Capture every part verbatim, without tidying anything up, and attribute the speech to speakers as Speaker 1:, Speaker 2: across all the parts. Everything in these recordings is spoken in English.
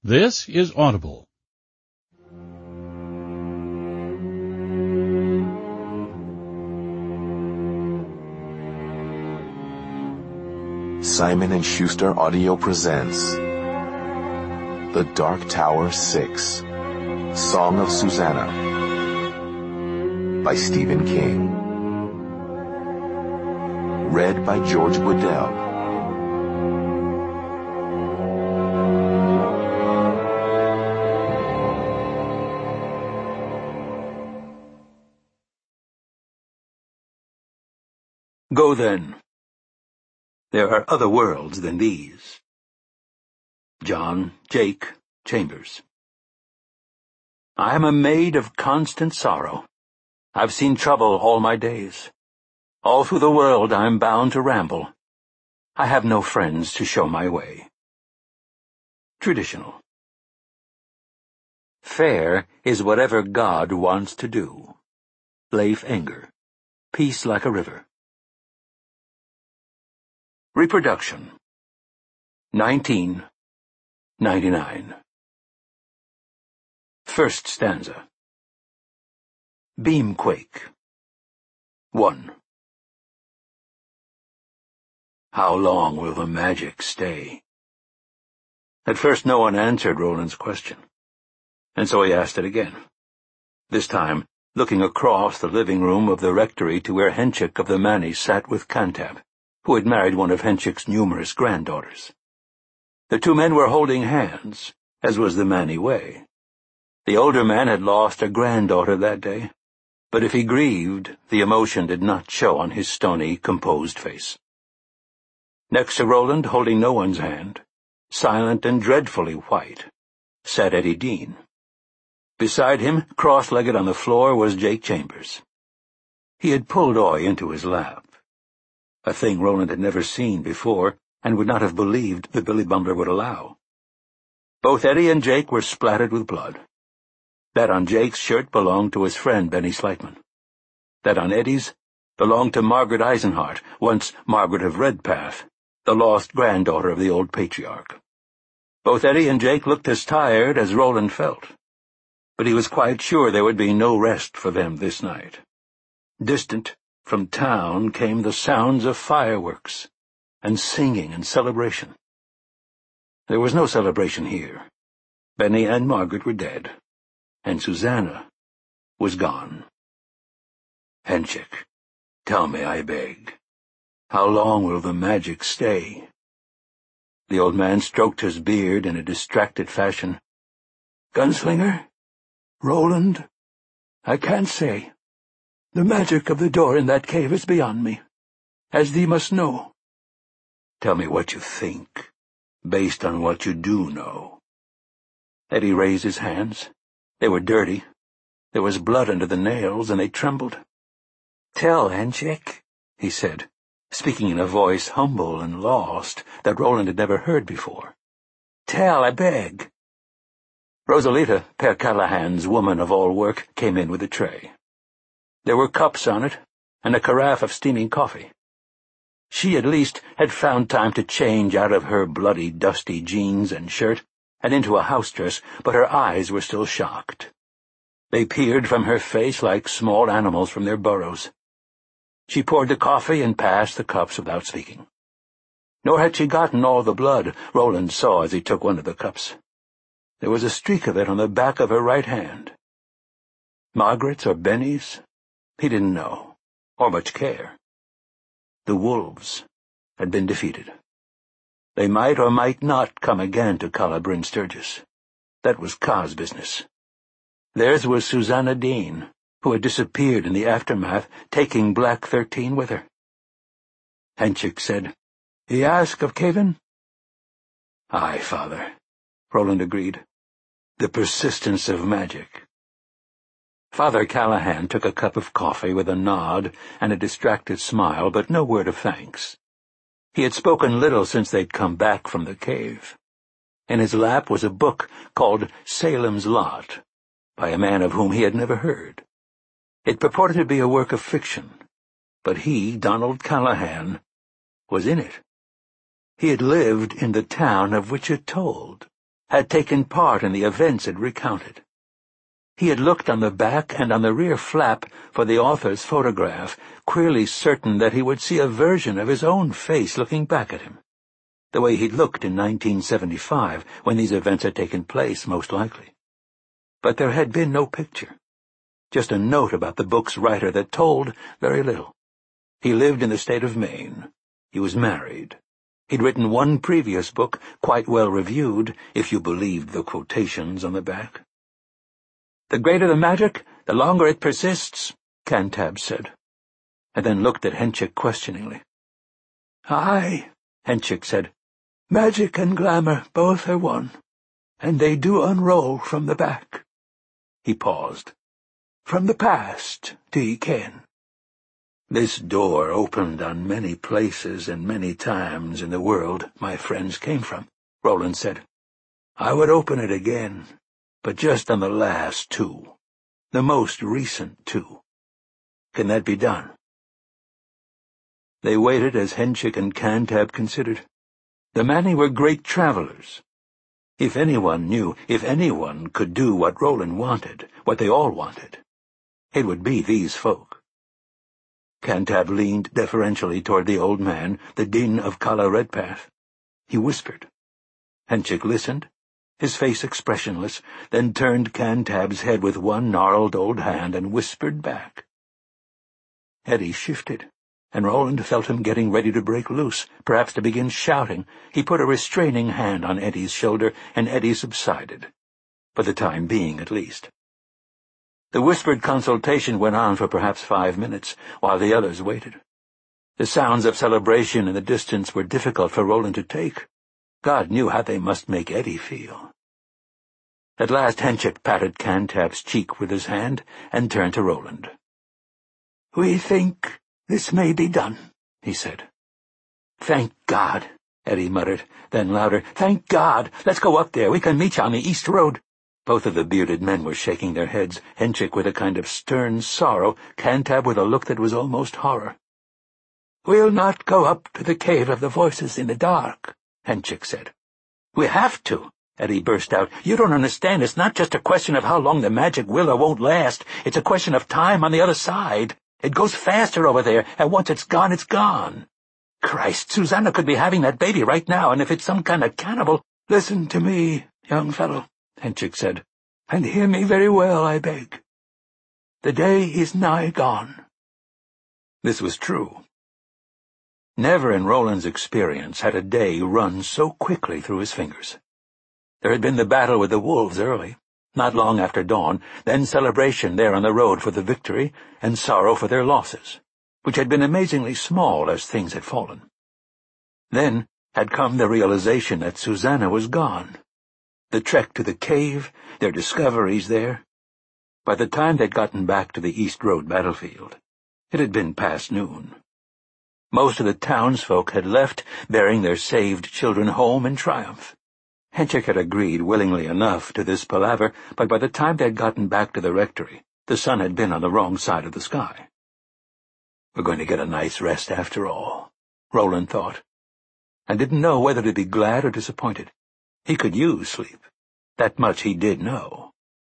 Speaker 1: This is Audible.
Speaker 2: Simon and Schuster Audio presents The Dark Tower six, Song of Susanna by Stephen King. Read by George Woodell.
Speaker 3: Go then. There are other worlds than these. John Jake Chambers. I am a maid of constant sorrow. I've seen trouble all my days. All through the world I'm bound to ramble. I have no friends to show my way. Traditional. Fair is whatever God wants to do. Leif Enger. Peace like a river. Reproduction. nineteen ninety-nine. First stanza. Beamquake. One. How long will the magic stay? At first no one answered Roland's question, and so he asked it again, this time looking across the living room of the rectory to where Henchik of the Manny sat with Cantab, who had married one of Henchik's numerous granddaughters. The two men were holding hands, as was the Manny way. The older man had lost a granddaughter that day, but if he grieved, the emotion did not show on his stony, composed face. Next to Roland, holding no one's hand, silent and dreadfully white, sat Eddie Dean. Beside him, cross-legged on the floor, was Jake Chambers. He had pulled Oy into his lap, a thing Roland had never seen before and would not have believed that Billy Bumler would allow. Both Eddie and Jake were splattered with blood. That on Jake's shirt belonged to his friend Benny Slightman. That on Eddie's belonged to Margaret Eisenhart, once Margaret of Redpath, the lost granddaughter of the old patriarch. Both Eddie and Jake looked as tired as Roland felt, but he was quite sure there would be no rest for them this night. Distant from town came the sounds of fireworks and singing and celebration. There was no celebration here. Benny and Margaret were dead, and Susanna was gone. Henchik, tell me, I beg, how long will the magic stay? The old man stroked his beard in a distracted fashion. Gunslinger? Roland? I can't say. The magic of the door in that cave is beyond me, as thee must know. Tell me what you think, based on what you do know. Eddie raised his hands. They were dirty. There was blood under the nails, and they trembled. Tell, Henchik, he said, speaking in a voice humble and lost that Roland had never heard before. Tell, I beg. Rosalita, Per Callahan's woman of all work, came in with a tray. There were cups on it, and a carafe of steaming coffee. She at least had found time to change out of her bloody, dusty jeans and shirt and into a house dress, but her eyes were still shocked. They peered from her face like small animals from their burrows. She poured the coffee and passed the cups without speaking. Nor had she gotten all the blood, Roland saw as he took one of the cups. There was a streak of it on the back of her right hand. Margaret's or Benny's? He didn't know, or much care. The wolves had been defeated. They might or might not come again to Calla Bryn Sturgis. That was Ka's business. Theirs was Susanna Dean, who had disappeared in the aftermath, taking Black Thirteen with her. Henchik said, He ask of Caven? Aye, father, Roland agreed. The persistence of magic. Father Callahan took a cup of coffee with a nod and a distracted smile, but no word of thanks. He had spoken little since they'd come back from the cave. In his lap was a book called Salem's Lot, by a man of whom he had never heard. It purported to be a work of fiction, but he, Donald Callahan, was in it. He had lived in the town of which it told, had taken part in the events it recounted. He had looked on the back and on the rear flap for the author's photograph, queerly certain that he would see a version of his own face looking back at him, the way he'd looked in nineteen seventy-five, when these events had taken place, most likely. But there had been no picture, just a note about the book's writer that told very little. He lived in the state of Maine. He was married. He'd written one previous book, quite well reviewed, if you believed the quotations on the back. "The greater the magic, the longer it persists," Cantab said, and then looked at Henchik questioningly. "Aye," Henchik said. "Magic and glamour both are one, and they do unroll from the back." He paused. "From the past, do ye ken?" "This door opened on many places and many times in the world my friends came from," Roland said. "I would open it again, but just on the last two, the most recent two. Can that be done?" They waited as Henchik and Cantab considered. The Manni were great travelers. If anyone knew, if anyone could do what Roland wanted, what they all wanted, it would be these folk. Cantab leaned deferentially toward the old man, the Din of Calla Redpath. He whispered. Henchik listened, his face expressionless, then turned Cantab's head with one gnarled old hand and whispered back. Eddie shifted, and Roland felt him getting ready to break loose, perhaps to begin shouting. He put a restraining hand on Eddie's shoulder, and Eddie subsided, for the time being at least. The whispered consultation went on for perhaps five minutes, while the others waited. The sounds of celebration in the distance were difficult for Roland to take. God knew how they must make Eddie feel. At last Henchik patted Cantab's cheek with his hand and turned to Roland. "We think this may be done," he said. "Thank God," Eddie muttered, then louder, "Thank God! Let's go up there. We can meet you on the East Road." Both of the bearded men were shaking their heads, Henchik with a kind of stern sorrow, Cantab with a look that was almost horror. "We'll not go up to the Cave of the Voices in the dark," Henchik said. "We have to," Eddie burst out. "You don't understand. It's not just a question of how long the magic will or won't last. It's a question of time on the other side. It goes faster over there, and once it's gone, it's gone. Christ, Susanna could be having that baby right now, and if it's some kind of cannibal—" "Listen to me, young fellow," Henchik said, "and hear me very well, I beg. The day is nigh gone." This was true. Never in Roland's experience had a day run so quickly through his fingers. There had been the battle with the wolves early, not long after dawn, then celebration there on the road for the victory, and sorrow for their losses, which had been amazingly small as things had fallen. Then had come the realization that Susanna was gone. The trek to the cave, their discoveries there. By the time they'd gotten back to the East Road battlefield, it had been past noon. Most of the townsfolk had left, bearing their saved children home in triumph. Henchik had agreed willingly enough to this palaver, but by the time they'd gotten back to the rectory, the sun had been on the wrong side of the sky. We're going to get a nice rest after all, Roland thought, and didn't know whether to be glad or disappointed. He could use sleep. That much he did know.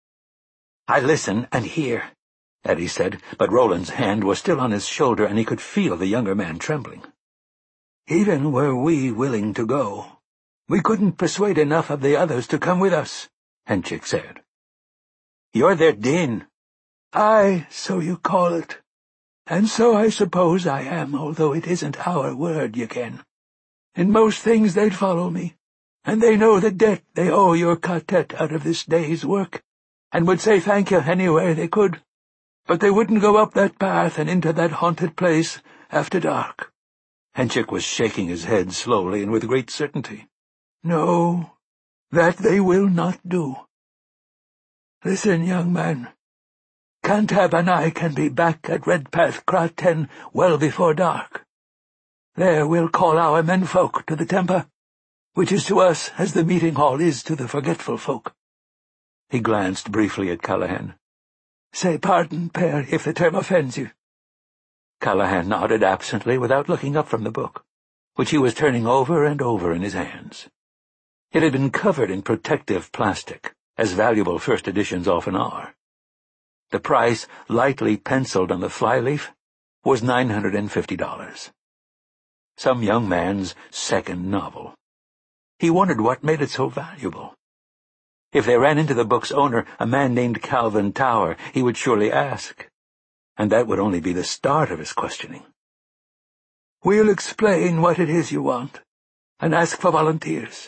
Speaker 3: "I listen and hear," Eddie said, but Roland's hand was still on his shoulder, and he could feel the younger man trembling. "Even were we willing to go, we couldn't persuade enough of the others to come with us," Henchik said. "You're their Din." "Aye, so you call it. And so I suppose I am, although it isn't our word, you ken. In most things they'd follow me, and they know the debt they owe your quartet out of this day's work, and would say thank you anywhere they could. But they wouldn't go up that path and into that haunted place after dark." Henchik was shaking his head slowly and with great certainty. "No, that they will not do. Listen, young man. Cantab and I can be back at Redpath Crat Ten well before dark. There we'll call our menfolk to the Temper, which is to us as the meeting hall is to the forgetful folk." He glanced briefly at Callahan. "Say pardon, Père, if the term offends you." Callahan nodded absently without looking up from the book, which he was turning over and over in his hands. It had been covered in protective plastic, as valuable first editions often are. The price, lightly penciled on the flyleaf, was nine hundred fifty dollars. Some young man's second novel. He wondered what made it so valuable. If they ran into the book's owner, a man named Calvin Tower, he would surely ask, and that would only be the start of his questioning. "We'll explain what it is you want, and ask for volunteers.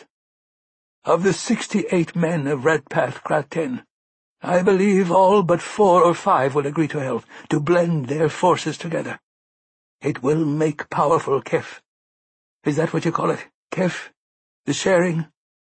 Speaker 3: Of the sixty-eight men of Redpath Kraten, I believe all but four or five will agree to help, to blend their forces together. It will make powerful kef. Is that what you call it, kef? The sharing?"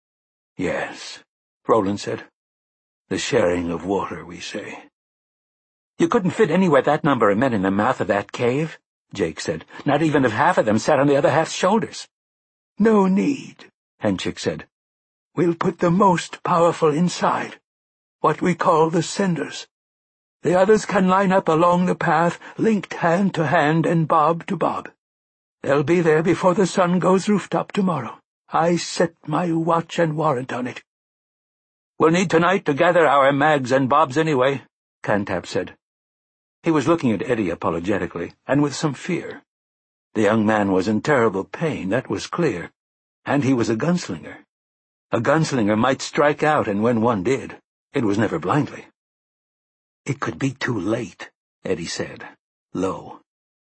Speaker 3: "Yes," Roland said. "The sharing of water, we say."
Speaker 1: "You couldn't fit anywhere that number of men in the mouth of that cave," Jake said, "not even if half of them sat on the other half's shoulders."
Speaker 4: "No need," Henchik said. "We'll put the most powerful inside, what we call the senders. The others can line up along the path, linked hand to hand and bob to bob. They'll be there before the sun goes rooftop tomorrow. I set my watch and warrant on it."
Speaker 1: "We'll need tonight to gather our mags and bobs anyway," Cantab said.
Speaker 3: He was looking at Eddie apologetically, and with some fear. The young man was in terrible pain, that was clear, and he was a gunslinger. A gunslinger might strike out, and when one did, it was never blindly. "It could be too late," Eddie said, low.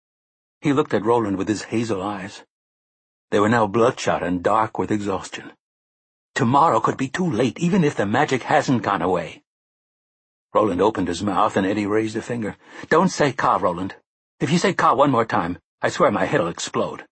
Speaker 3: He looked at Roland with his hazel eyes. They were now bloodshot and dark with exhaustion.
Speaker 1: "Tomorrow could be too late, even if the magic hasn't gone away."
Speaker 3: Roland opened his mouth, and Eddie raised a finger.
Speaker 1: "Don't say Ka, Roland. If you say Ka one more time, I swear my head'll explode."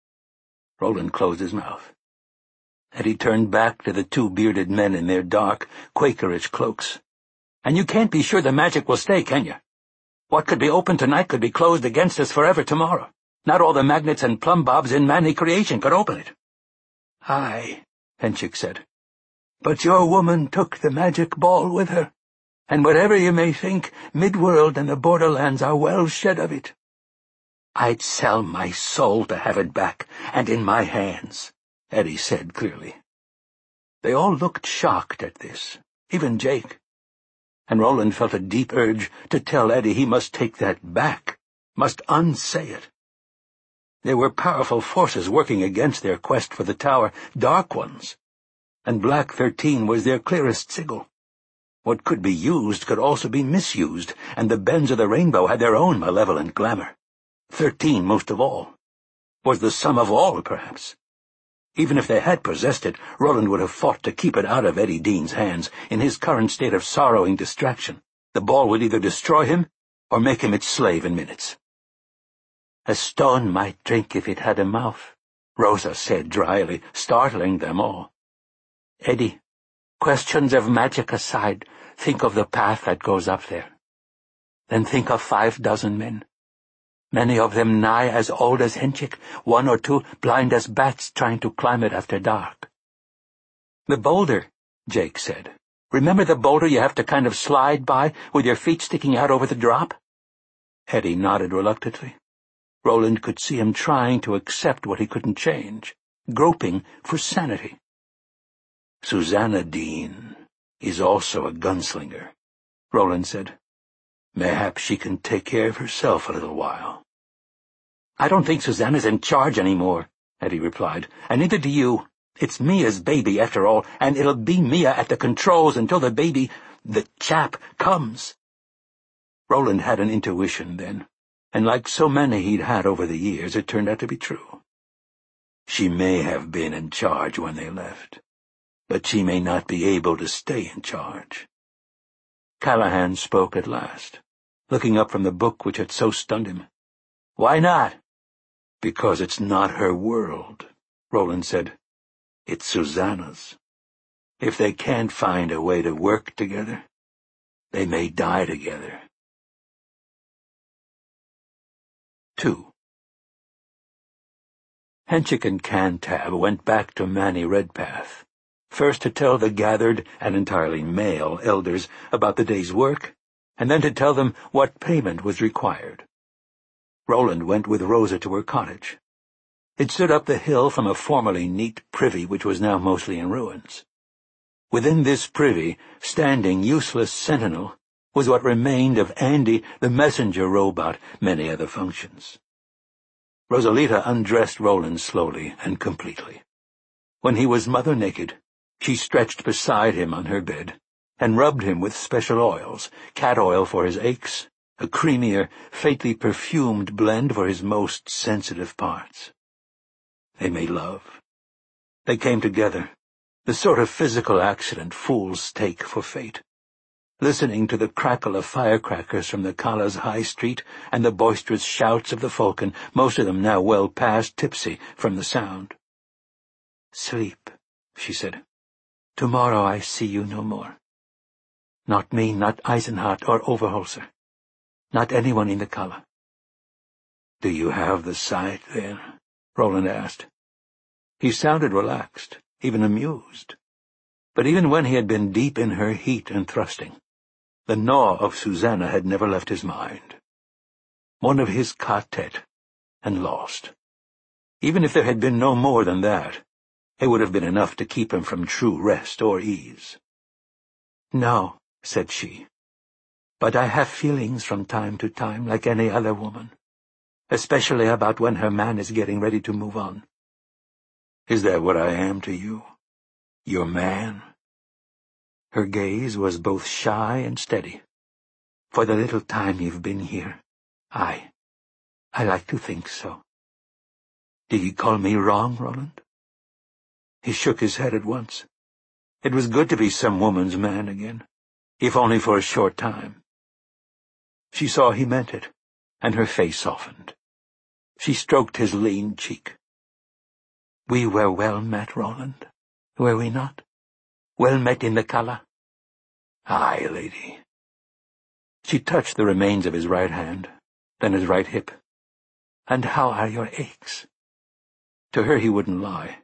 Speaker 3: Roland closed his mouth. Eddie turned back to the two bearded men in their dark, Quakerish cloaks.
Speaker 1: "And you can't be sure the magic will stay, can you? What could be open tonight could be closed against us forever tomorrow. Not all the magnets and plumb bobs in Manny creation could open it."
Speaker 4: "Aye," Henchik said. "But your woman took the magic ball with her, and whatever you may think, Midworld and the Borderlands are well shed of it."
Speaker 1: "I'd sell my soul to have it back, and in my hands," Eddie said clearly.
Speaker 3: They all looked shocked at this, even Jake, and Roland felt a deep urge to tell Eddie he must take that back, must unsay it. There were powerful forces working against their quest for the tower, dark ones, and Black Thirteen was their clearest signal. What could be used could also be misused, and the bends of the rainbow had their own malevolent glamour. Thirteen, most of all, was the sum of all, perhaps. Even if they had possessed it, Roland would have fought to keep it out of Eddie Dean's hands. In his current state of sorrowing distraction, the ball would either destroy him or make him its slave in minutes.
Speaker 1: "A stone might drink if it had a mouth," Rosa said dryly, startling them all. "Eddie, questions of magic aside, think of the path that goes up there. Then think of five dozen men. Many of them nigh as old as Henchik, one or two blind as bats trying to climb it after dark."
Speaker 3: "The boulder," Jake said. "Remember the boulder you have to kind of slide by, with your feet sticking out over the drop?" Eddie nodded reluctantly. Roland could see him trying to accept what he couldn't change, groping for sanity. "Susanna Dean is also a gunslinger," Roland said. "Mayhap she can take care of herself a little while."
Speaker 1: "I don't think Susanna's in charge anymore," Eddie replied, "and neither do you. It's Mia's baby, after all, and it'll be Mia at the controls until the baby, the chap, comes."
Speaker 3: Roland had an intuition then, and like so many he'd had over the years, it turned out to be true. She may have been in charge when they left, but she may not be able to stay in charge. Callahan spoke at last, looking up from the book which had so stunned him.
Speaker 1: "Why not?"
Speaker 3: "Because it's not her world," Roland said. "It's Susanna's. If they can't find a way to work together, they may die together." Two. Henchik and Cantab went back to Manny Redpath, first to tell the gathered and entirely male elders about the day's work, and then to tell them what payment was required. Roland went with Rosa to her cottage. It stood up the hill from a formerly neat privy which was now mostly in ruins. Within this privy, standing useless sentinel, was what remained of Andy, the messenger robot, many other functions. Rosalita undressed Roland slowly and completely. When he was mother naked, she stretched beside him on her bed and rubbed him with special oils, cat oil for his aches, a creamier, faintly perfumed blend for his most sensitive parts. They made love. They came together, the sort of physical accident fools take for fate, listening to the crackle of firecrackers from the Cala's high street and the boisterous shouts of the Falcon, most of them now well past tipsy from the sound. "Sleep," she said. "Tomorrow I see you no more. Not me, not Eisenhardt or Overholser. Not anyone in the Cala." "Do you have the sight, then?" Roland asked. He sounded relaxed, even amused. But even when he had been deep in her heat and thrusting, the gnaw of Susanna had never left his mind. One of his quartet, and lost. Even if there had been no more than that, it would have been enough to keep him from true rest or ease. "No," said she, "but I have feelings from time to time like any other woman, especially about when her man is getting ready to move on." "Is that what I am to you? Your man?" Her gaze was both shy and steady. "For the little time you've been here, I, I like to think so." "Did he call me wrong, Roland?" He shook his head at once. It was good to be some woman's man again, if only for a short time. She saw he meant it, and her face softened. She stroked his lean cheek. "We were well met, Roland, were we not? Well met in the Cala?" "Aye, lady." She touched the remains of his right hand, then his right hip. "And how are your aches?" To her he wouldn't lie.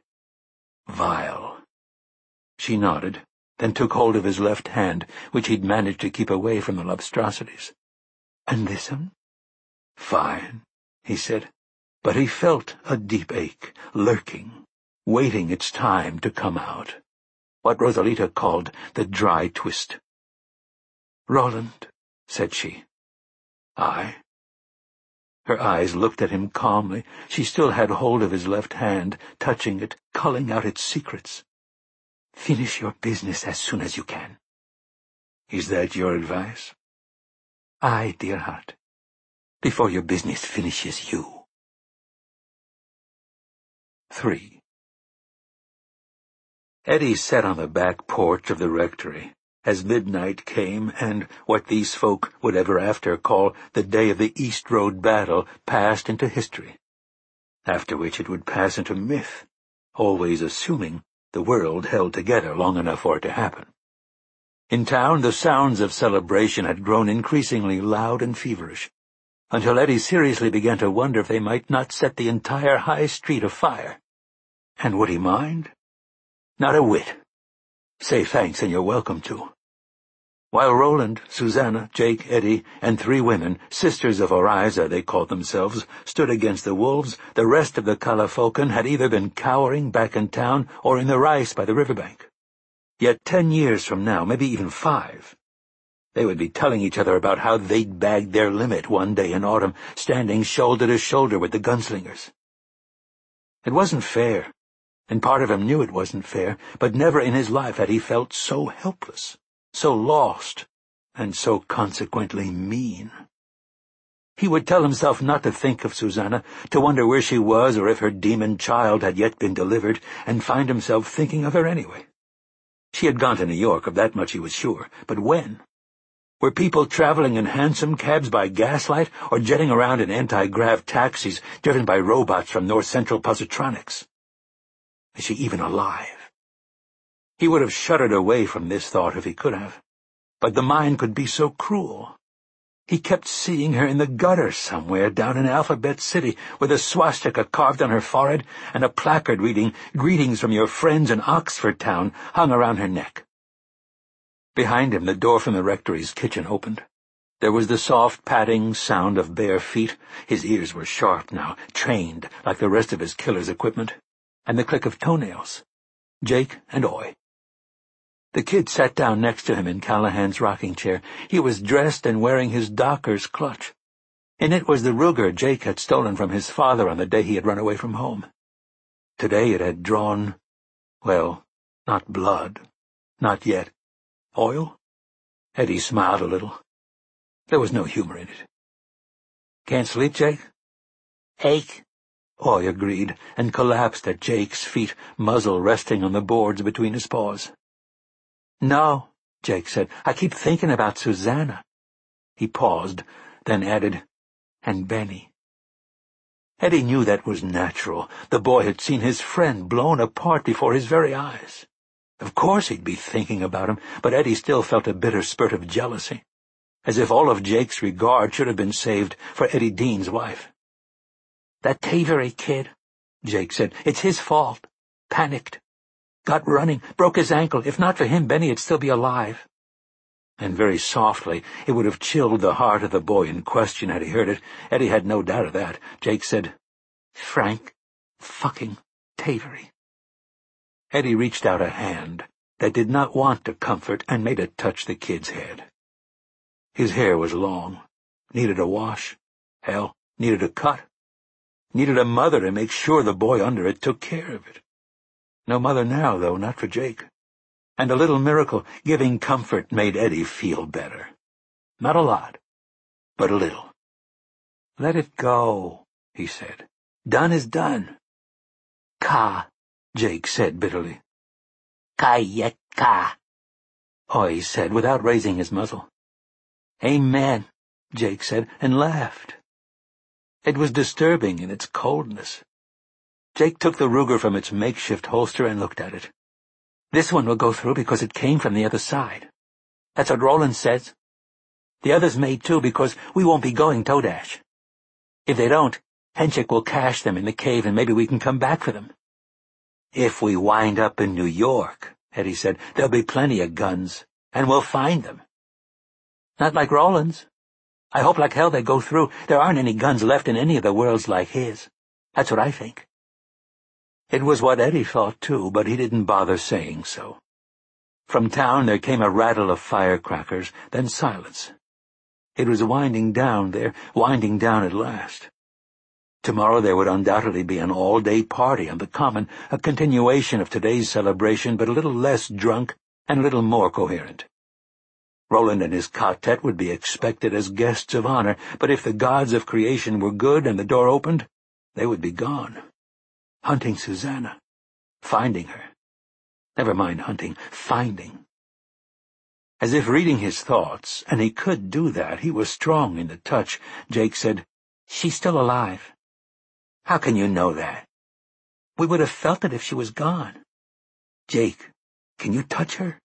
Speaker 3: "Vile." She nodded, then took hold of his left hand, which he'd managed to keep away from the lobstrosities. "And this one?" "Fine," he said, but he felt a deep ache, lurking, waiting its time to come out. What Rosalita called the dry twist. "Roland," said she. "Aye." Her eyes looked at him calmly. She still had hold of his left hand, touching it, culling out its secrets. "Finish your business as soon as you can." "Is that your advice?" "Aye, dear heart, before your business finishes you." Three. Eddie sat on the back porch of the rectory as midnight came and what these folk would ever after call the day of the East Road battle passed into history, after which it would pass into myth, always assuming the world held together long enough for it to happen. In town, the sounds of celebration had grown increasingly loud and feverish, until Eddie seriously began to wonder if they might not set the entire high street afire. And would he mind? Not a whit. Say thanks and you're welcome to. While Roland, Susanna, Jake, Eddie, and three women, sisters of Oriza they called themselves, stood against the wolves, the rest of the Cala Falcon had either been cowering back in town or in the rice by the riverbank. Yet ten years from now, maybe even five, they would be telling each other about how they'd bagged their limit one day in autumn, standing shoulder to shoulder with the gunslingers. It wasn't fair, and part of him knew it wasn't fair, but never in his life had he felt so helpless, so lost, and so consequently mean. He would tell himself not to think of Susanna, to wonder where she was or if her demon child had yet been delivered, and find himself thinking of her anyway. She had gone to New York, of that much he was sure, but when? Were people traveling in hansom cabs by gaslight or jetting around in anti-grav taxis driven by robots from North Central Positronics? Is she even alive? He would have shuddered away from this thought if he could have, but the mind could be so cruel. He kept seeing her in the gutter somewhere down in Alphabet City, with a swastika carved on her forehead and a placard reading, "Greetings from your friends in Oxford Town," hung around her neck. Behind him, the door from the rectory's kitchen opened. There was the soft padding sound of bare feet. His ears were sharp now, trained like the rest of his killer's equipment, and the click of toenails. Jake and Oi. The kid sat down next to him in Callahan's rocking chair. He was dressed and wearing his Docker's clutch. In it was the Ruger Jake had stolen from his father on the day he had run away from home. Today it had drawn, well, not blood. Not yet. Oil? Eddie smiled a little. There was no humor in it. Can't sleep, Jake? Ache. Oi agreed, and collapsed at Jake's feet, muzzle resting on the boards between his paws. No, Jake said. I keep thinking about Susanna. He paused, then added, and Benny. Eddie knew that was natural. The boy had seen his friend blown apart before his very eyes. Of course he'd be thinking about him, but Eddie still felt a bitter spurt of jealousy, as if all of Jake's regard should have been saved for Eddie Dean's wife. That Tavery kid, Jake said. It's his fault. Panicked. Got running, broke his ankle. If not for him, Benny would still be alive. And very softly, it would have chilled the heart of the boy in question had he heard it. Eddie had no doubt of that. Jake said, Frank fucking Tavery. Eddie reached out a hand that did not want to comfort and made it touch the kid's head. His hair was long, needed a wash, hell, needed a cut, needed a mother to make sure the boy under it took care of it. No mother now, though, not for Jake. And a little miracle, giving comfort, made Eddie feel better. Not a lot, but a little. Let it go, he said. Done is done. Ka, Jake said bitterly. Kayet ka, Oi said without raising his muzzle. Amen, Jake said, and laughed. It was disturbing in its coldness. Jake took the Ruger from its makeshift holster and looked at it. This one will go through because it came from the other side. That's what Roland says. The others may too because we won't be going Todash. If they don't, Henchik will cache them in the cave and maybe we can come back for them. If we wind up in New York, Eddie said, there'll be plenty of guns, and we'll find them. Not like Roland's. I hope like hell they go through. There aren't any guns left in any of the worlds like his. That's what I think. It was what Eddie thought, too, but he didn't bother saying so. From town there came a rattle of firecrackers, then silence. It was winding down there, winding down at last. Tomorrow there would undoubtedly be an all-day party on the Common, a continuation of today's celebration, but a little less drunk and a little more coherent. Roland and his quartet would be expected as guests of honor, but if the gods of creation were good and the door opened, they would be gone. Hunting Susanna. Finding her. Never mind hunting, finding. As if reading his thoughts, and he could do that, he was strong in the touch, Jake said, She's still alive. How can you know that? We would have felt it if she was gone. Jake, can you touch her?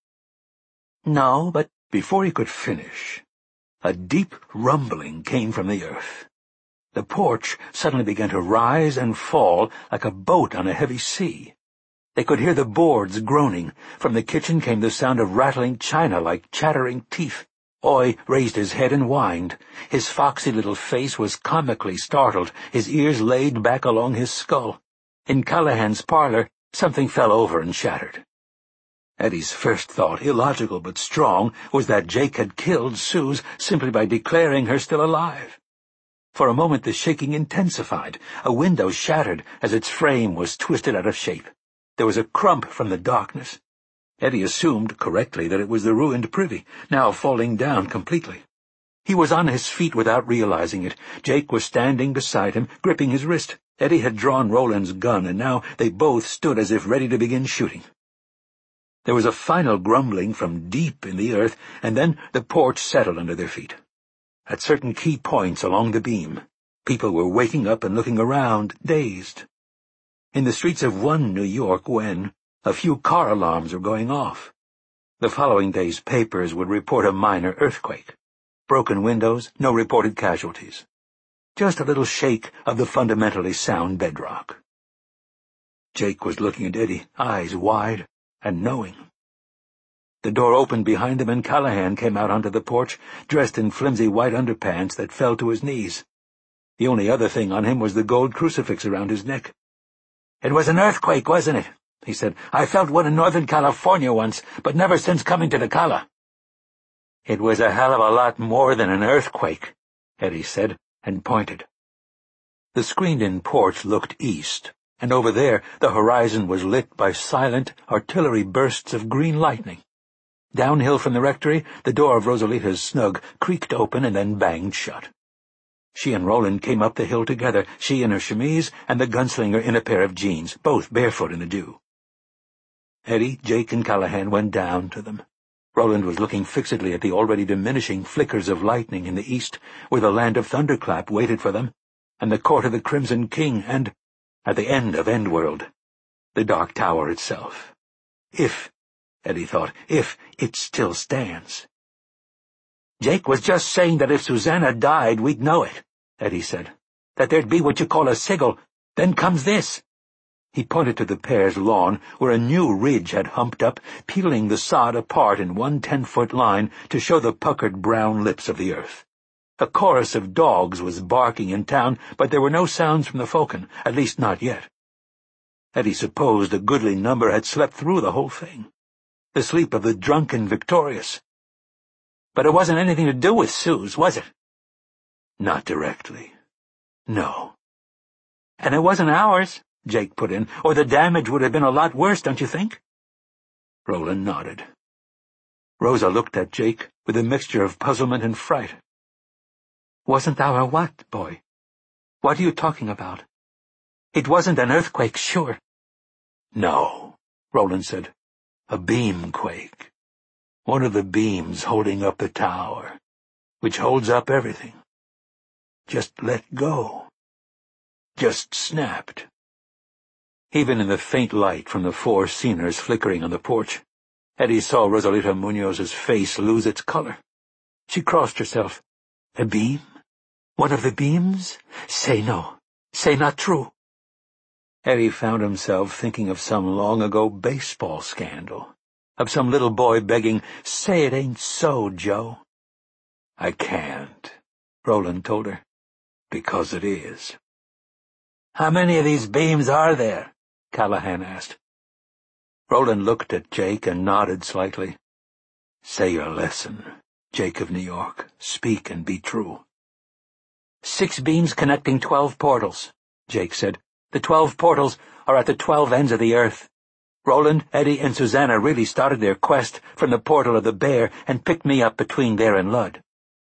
Speaker 3: No, but before he could finish, a deep rumbling came from the earth. The porch suddenly began to rise and fall like a boat on a heavy sea. They could hear the boards groaning. From the kitchen came the sound of rattling china like chattering teeth. Oi raised his head and whined. His foxy little face was comically startled, his ears laid back along his skull. In Callahan's parlor, something fell over and shattered. Eddie's first thought, illogical but strong, was that Jake had killed Suze simply by declaring her still alive. For a moment the shaking intensified. A window shattered as its frame was twisted out of shape. There was a crump from the darkness. Eddie assumed, correctly, that it was the ruined privy, now falling down completely. He was on his feet without realizing it. Jake was standing beside him, gripping his wrist. Eddie had drawn Roland's gun, and now they both stood as if ready to begin shooting. There was a final grumbling from deep in the earth, and then the porch settled under their feet. At certain key points along the beam, people were waking up and looking around, dazed. In the streets of one New York when a few car alarms were going off. The following day's papers would report a minor earthquake. Broken windows, no reported casualties. Just a little shake of the fundamentally sound bedrock. Jake was looking at Eddie, eyes wide and knowing. The door opened behind them and Callahan came out onto the porch, dressed in flimsy white underpants that fell to his knees. The only other thing on him was the gold crucifix around his neck. "It was an earthquake, wasn't it?" he said. "I felt one in Northern California once, but never since coming to the Cala." "It was a hell of a lot more than an earthquake," Eddie said, and pointed. The screened-in porch looked east, and over there the horizon was lit by silent artillery bursts of green lightning. Downhill from the rectory, the door of Rosalita's snug creaked open and then banged shut. She and Roland came up the hill together, she in her chemise and the gunslinger in a pair of jeans, both barefoot in the dew. Eddie, Jake, and Callahan went down to them. Roland was looking fixedly at the already diminishing flickers of lightning in the east, where the land of Thunderclap waited for them, and the court of the Crimson King, and, at the end of Endworld, the Dark Tower itself. If, Eddie thought, if it still stands. "Jake was just saying that if Susanna died, we'd know it," Eddie said. "That there'd be what you call a sigil. Then comes this." He pointed to the pair's lawn, where a new ridge had humped up, peeling the sod apart in one ten-foot line to show the puckered brown lips of the earth. A chorus of dogs was barking in town, but there were no sounds from the Falcon, at least not yet. Eddie supposed a goodly number had slept through the whole thing. The sleep of the drunken victorious. "But it wasn't anything to do with Suze, was it?" "Not directly. No." "And it wasn't ours," Jake put in, "or the damage would have been a lot worse, don't you think?" Roland nodded. Rosa looked at Jake with a mixture of puzzlement and fright. "Wasn't our what, boy? What are you talking about? It wasn't an earthquake, sure." "No," Roland said. "A beamquake. One of the beams holding up the tower, which holds up everything. Just let go. Just snapped." Even in the faint light from the four Ceners flickering on the porch, Eddie saw Rosalita Munoz's face lose its color. She crossed herself. "A beam? One of the beams? Say no. Say not true." Eddie found himself thinking of some long-ago baseball scandal, of some little boy begging, "Say it ain't so, Joe." "I can't," Roland told her, "because it is." "How many of these beams are there?" Callahan asked. Roland looked at Jake and nodded slightly. "Say your lesson, Jake of New York. Speak and be true." "Six beams connecting twelve portals," Jake said. "The twelve portals are at the twelve ends of the earth. Roland, Eddie, and Susanna really started their quest from the portal of the bear and picked me up between there and Lud."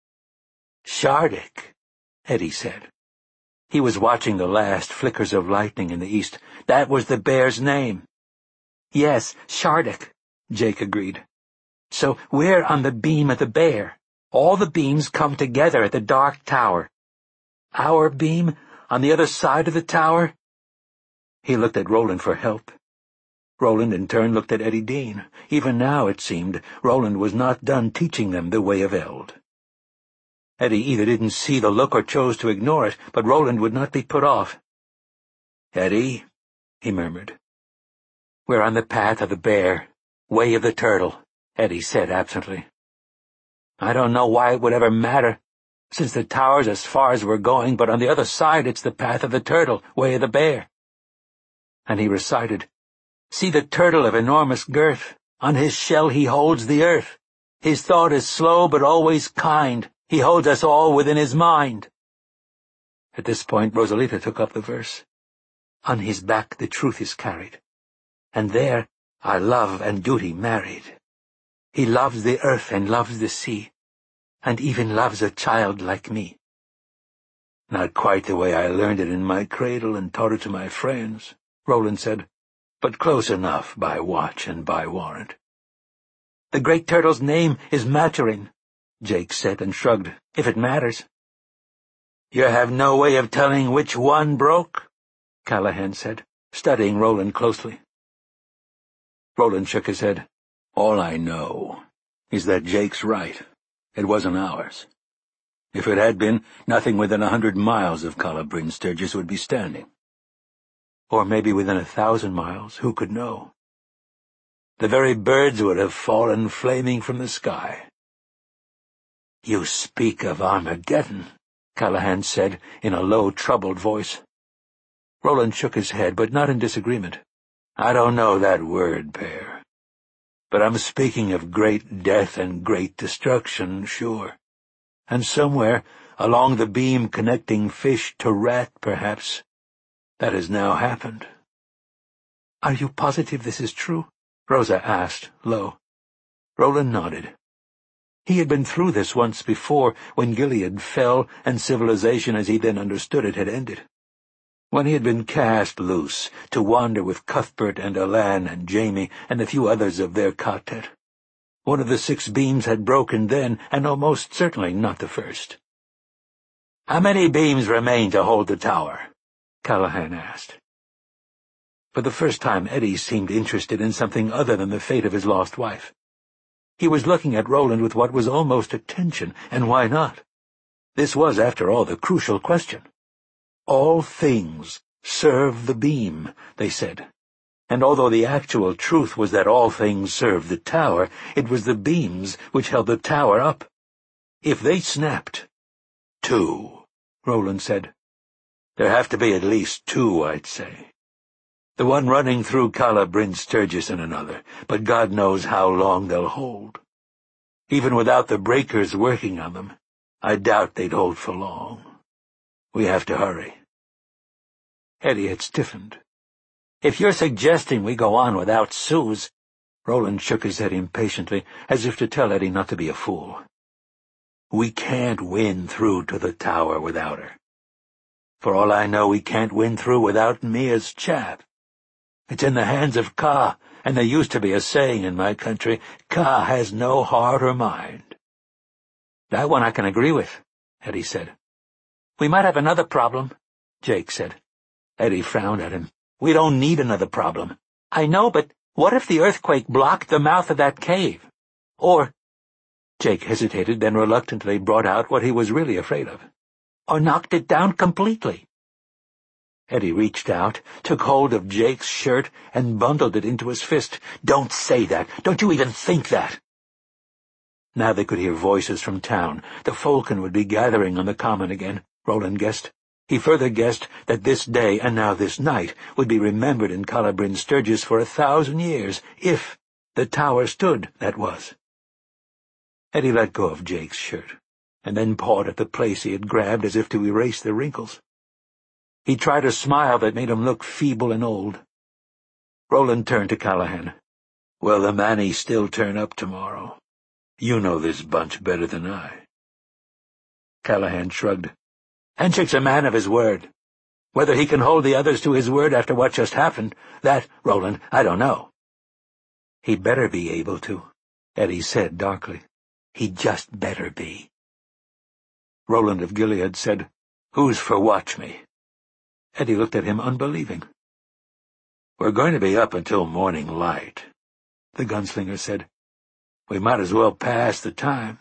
Speaker 3: "Shardik," Eddie said. He was watching the last flickers of lightning in the east. "That was the bear's name." "Yes, Shardik," Jake agreed. "So we're on the beam of the bear. All the beams come together at the Dark Tower. Our beam on the other side of the tower?" He looked at Roland for help. Roland in turn looked at Eddie Dean. Even now, it seemed, Roland was not done teaching them the way of Eld. Eddie either didn't see the look or chose to ignore it, but Roland would not be put off. "Eddie," he murmured. "We're on the path of the bear, way of the turtle," Eddie said absently. "I don't know why it would ever matter, since the tower's as far as we're going, but on the other side it's the path of the turtle, way of the bear." And he recited, "See the turtle of enormous girth, on his shell he holds the earth. His thought is slow but always kind, he holds us all within his mind." At this point Rosalita took up the verse. "On his back the truth is carried, and there are love and duty married. He loves the earth and loves the sea, and even loves a child like me." "Not quite the way I learned it in my cradle and taught it to my friends," Roland said, "but close enough by watch and by warrant." "The great turtle's name is Maturin," Jake said and shrugged, "if it matters." "You have no way of telling which one broke?" Callahan said, studying Roland closely. Roland shook his head. "All I know is that Jake's right. It wasn't ours. If it had been, nothing within a hundred miles of Cala Bryn Sturgis would be standing. Or maybe within a thousand miles, who could know?" The very birds would have fallen flaming from the sky. "You speak of Armageddon," Callahan said in a low, troubled voice. Roland shook his head, but not in disagreement. "I don't know that word pair. But I'm speaking of great death and great destruction, sure. And somewhere, along the beam connecting fish to rat, perhaps, that has now happened." "Are you positive this is true?" Rosa asked, low. Roland nodded. He had been through this once before, when Gilead fell and civilization as he then understood it had ended. When he had been cast loose to wander with Cuthbert and Alan and Jamie and a few others of their quartet. One of the six beams had broken then, and almost certainly not the first. "How many beams remain to hold the tower?" Callahan asked. For the first time, Eddie seemed interested in something other than the fate of his lost wife. He was looking at Roland with what was almost attention, and why not? This was, after all, the crucial question. All things serve the beam, they said, and although the actual truth was that all things served the tower, it was the beams which held the tower up. If they snapped— Two, Roland said. There have to be at least two, I'd say. The one running through Calla Bryn Sturgis and another, but God knows how long they'll hold. Even without the breakers working on them, I doubt they'd hold for long. We have to hurry. Eddie had stiffened. If you're suggesting we go on without Suze— Roland shook his head impatiently, as if to tell Eddie not to be a fool. We can't win through to the tower without her. For all I know, we can't win through without Mia's chap. It's in the hands of Ka, and there used to be a saying in my country, Ka has no heart or mind. That one I can agree with, Eddie said. We might have another problem, Jake said. Eddie frowned at him. We don't need another problem. I know, but what if the earthquake blocked the mouth of that cave? Or— Jake hesitated, then reluctantly brought out what he was really afraid of. Or knocked it down completely. Eddie reached out, took hold of Jake's shirt, and bundled it into his fist. Don't say that. Don't you even think that. Now they could hear voices from town. The Falcon would be gathering on the common again, Roland guessed. He further guessed that this day, and now this night, would be remembered in Calla Bryn Sturgis for a thousand years, if the tower stood, that was. Eddie let go of Jake's shirt, and then pawed at the place he had grabbed as if to erase the wrinkles. He tried a smile that made him look feeble and old. Roland turned to Callahan. Well, the Mannies still turn up tomorrow. You know this bunch better than I. Callahan shrugged. Henchik's a man of his word. Whether he can hold the others to his word after what just happened, that, Roland, I don't know. He'd better be able to, Eddie said darkly. He'd just better be. Roland of Gilead said, Who's for watch me? Eddie looked at him unbelieving. We're going to be up until morning light, the gunslinger said. We might as well pass the time.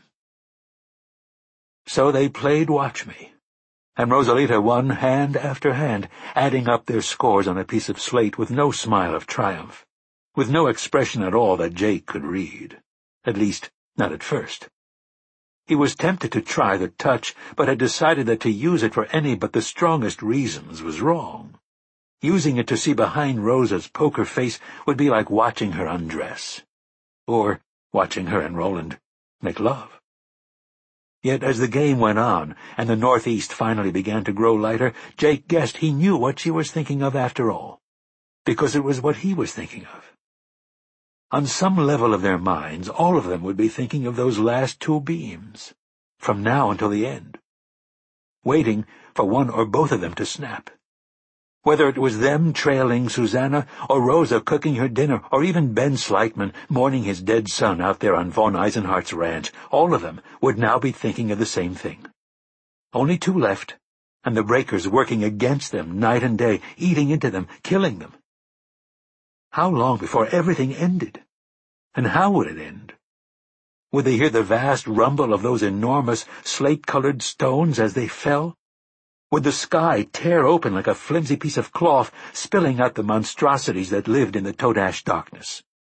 Speaker 3: So they played Watch Me, and Rosalita won hand after hand, adding up their scores on a piece of slate with no smile of triumph, with no expression at all that Jake could read, at least not at first. He was tempted to try the touch, but had decided that to use it for any but the strongest reasons was wrong. Using it to see behind Rosa's poker face would be like watching her undress, or watching her and Roland make love. Yet as the game went on, and the northeast finally began to grow lighter, Jake guessed he knew what she was thinking of after all, because it was what he was thinking of. On some level of their minds, all of them would be thinking of those last two beams, from now until the end, waiting for one or both of them to snap. Whether it was them trailing Susanna, or Rosa cooking her dinner, or even Ben Slightman mourning his dead son out there on von Eisenhardt's ranch, all of them would now be thinking of the same thing. Only two left, and the breakers working against them night and day, eating into them, killing them. How long before everything ended? And how would it end? Would they hear the vast rumble of those enormous slate-colored stones as they fell? Would the sky tear open like a flimsy piece of cloth, spilling out the monstrosities that lived in the Todash darkness?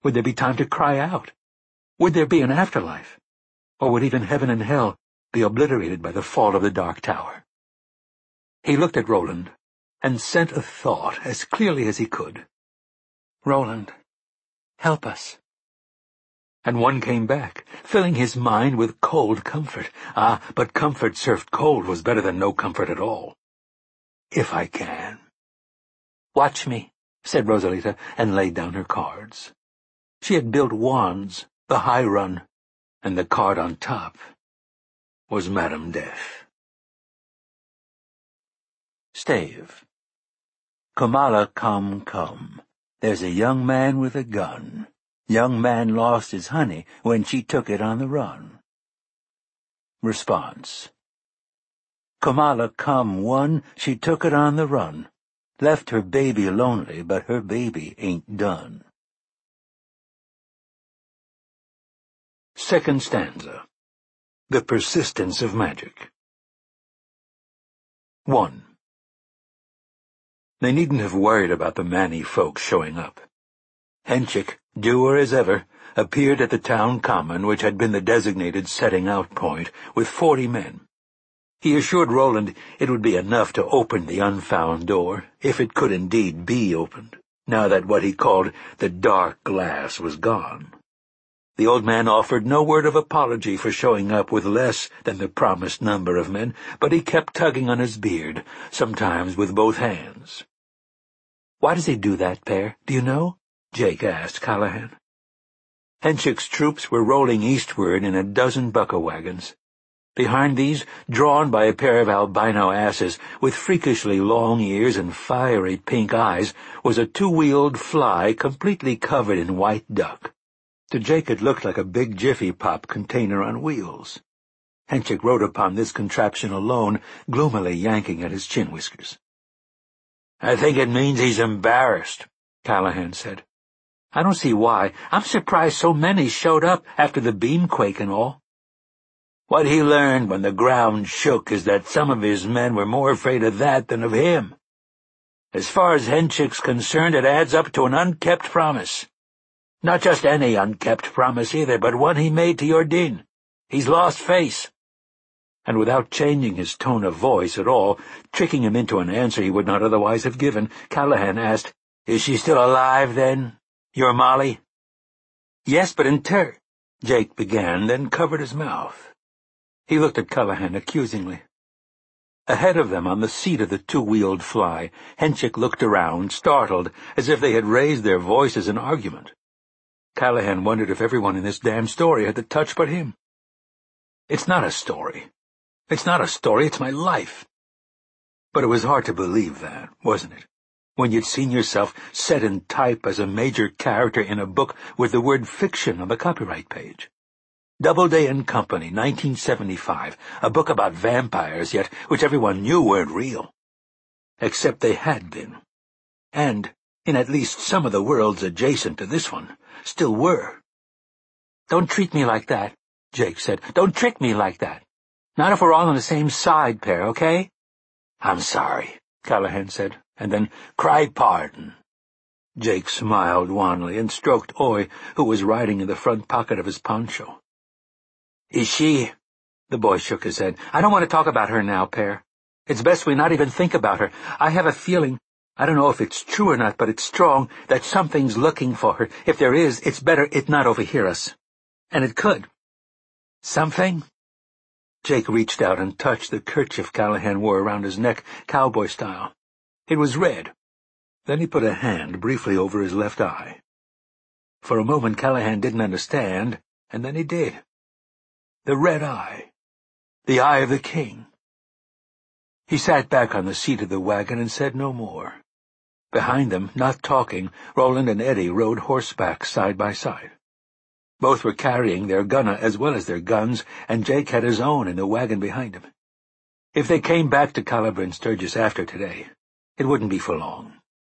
Speaker 3: Would there be time to cry out? Would there be an afterlife? Or would even heaven and hell be obliterated by the fall of the Dark Tower? He looked at Roland and sent a thought as clearly as he could. "Roland, help us." And one came back, filling his mind with cold comfort. Ah, but comfort served cold was better than no comfort at all. "If I can." "Watch me," said Rosalita, and laid down her cards. She had built wands, the high run, and the card on top was Madame Death. Stave. Kamala, come, come. There's a young man with a gun. Young man lost his honey when she took it on the run. Response. Kamala, come, one, she took it on the run. Left her baby lonely, but her baby ain't done. Second stanza. The Persistence of Magic. One. They needn't have worried about the Manny folks showing up. Henchik, dour as ever, appeared at the town common, which had been the designated setting-out point, with forty men. He assured Roland it would be enough to open the unfound door, if it could indeed be opened, now that what he called the dark glass was gone. The old man offered no word of apology for showing up with less than the promised number of men, but he kept tugging on his beard, sometimes with both hands. "Why does he do that, Père? Do you know?" Jake asked Callahan. Henchik's troops were rolling eastward in a dozen bucka wagons. Behind these, drawn by a pair of albino asses with freakishly long ears and fiery pink eyes, was a two-wheeled fly completely covered in white duck. To Jake it looked like a big Jiffy Pop container on wheels. Henchik rode upon this contraption alone, gloomily yanking at his chin whiskers. "I think it means he's embarrassed," Callahan said. "I don't see why. I'm surprised so many showed up after the beamquake and all." "What he learned when the ground shook is that some of his men were more afraid of that than of him. As far as Henchik's concerned, it adds up to an unkept promise. Not just any unkept promise either, but one he made to Yordin. He's lost face." And without changing his tone of voice at all, tricking him into an answer he would not otherwise have given, Callahan asked, "Is she still alive, then, your Molly?" "Yes, but in ter—" Jake began, then covered his mouth. He looked at Callahan accusingly. Ahead of them, on the seat of the two-wheeled fly, Henchik looked around, startled, as if they had raised their voices in argument. Callahan wondered if everyone in this damn story had the touch but him. "It's not a story. It's not a story, it's my life." But it was hard to believe that, wasn't it, when you'd seen yourself set in type as a major character in a book with the word fiction on the copyright page. Doubleday and Company, nineteen seventy-five, a book about vampires, yet which everyone knew weren't real. Except they had been. And, in at least some of the worlds adjacent to this one, still were. "Don't treat me like that," Jake said. "Don't trick me like that. Not if we're all on the same side, Père, okay?" "I'm sorry," Callahan said, and then, "Cry pardon." Jake smiled wanly and stroked Oy, who was riding in the front pocket of his poncho. "Is she—" The boy shook his head. "I don't want to talk about her now, Père. It's best we not even think about her. I have a feeling, I don't know if it's true or not, but it's strong, that something's looking for her. If there is, it's better it not overhear us. And it could." "Something?" Jake reached out and touched the kerchief Callahan wore around his neck, cowboy style. It was red. Then he put a hand briefly over his left eye. For a moment Callahan didn't understand, and then he did. The red eye. The eye of the king. He sat back on the seat of the wagon and said no more. Behind them, not talking, Roland and Eddie rode horseback side by side. Both were carrying their gunna as well as their guns, and Jake had his own in the wagon behind him. If they came back to Calabar and Sturgis after today, it wouldn't be for long.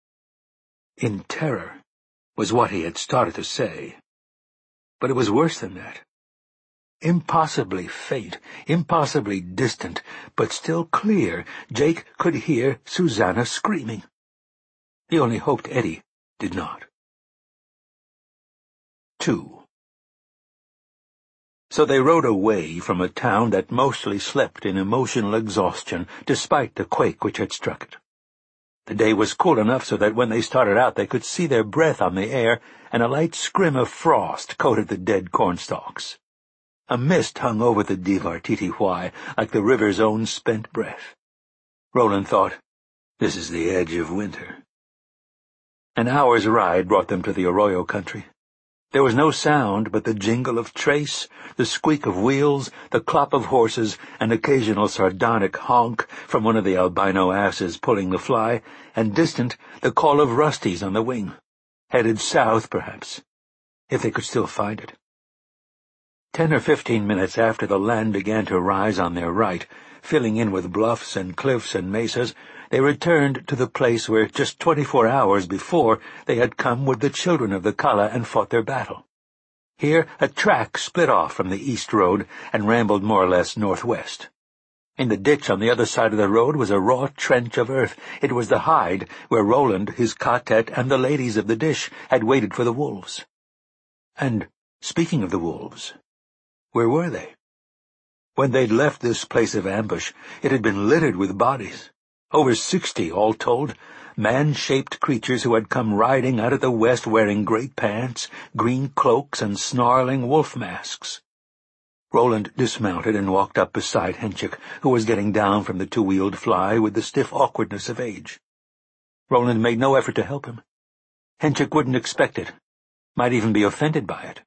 Speaker 3: In terror was what he had started to say. But it was worse than that. Impossibly faint, impossibly distant, but still clear, Jake could hear Susanna screaming. He only hoped Eddie did not. two. So they rode away from a town that mostly slept in emotional exhaustion, despite the quake which had struck it. The day was cool enough so that when they started out they could see their breath on the air, and a light scrim of frost coated the dead cornstalks. A mist hung over the Divar Titi-Hwai like the river's own spent breath. Roland thought, this is the edge of winter. An hour's ride brought them to the Arroyo country. There was no sound but the jingle of trace, the squeak of wheels, the clop of horses, an occasional sardonic honk from one of the albino asses pulling the fly, and distant the call of Rusty's on the wing, headed south perhaps, if they could still find it. Ten or fifteen minutes after the land began to rise on their right, filling in with bluffs and cliffs and mesas, they returned to the place where just twenty-four hours before they had come with the children of the Kala and fought their battle. Here a track split off from the east road and rambled more or less northwest. In the ditch on the other side of the road was a raw trench of earth. It was the hide where Roland, his quartet, and the ladies of the dish had waited for the wolves. And, speaking of the wolves, where were they? When they'd left this place of ambush, it had been littered with bodies. Over sixty, all told, man-shaped creatures who had come riding out of the west wearing great pants, green cloaks, and snarling wolf masks. Roland dismounted and walked up beside Henchik, who was getting down from the two-wheeled fly with the stiff awkwardness of age. Roland made no effort to help him. Henchik wouldn't expect it, might even be offended by it.